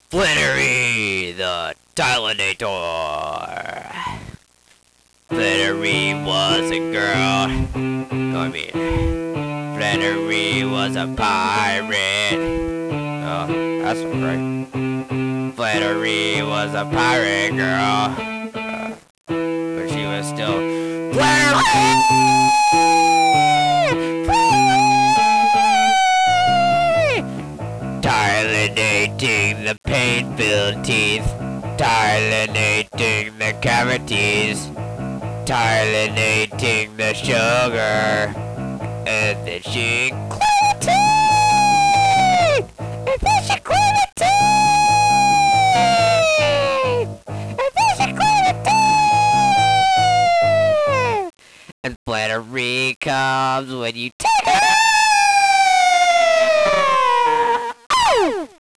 Flannery the Tylinator. Flannery was a girl. No, I mean, Flannery was a pirate. Oh, that's not right. Flannery was a pirate girl. But she was still Flannery! Tylinating the pain-filled teeth, tylinating the cavities, tylinating the sugar, and then she quit it! And then she quit it! And then she quit it! And Flannery comes when you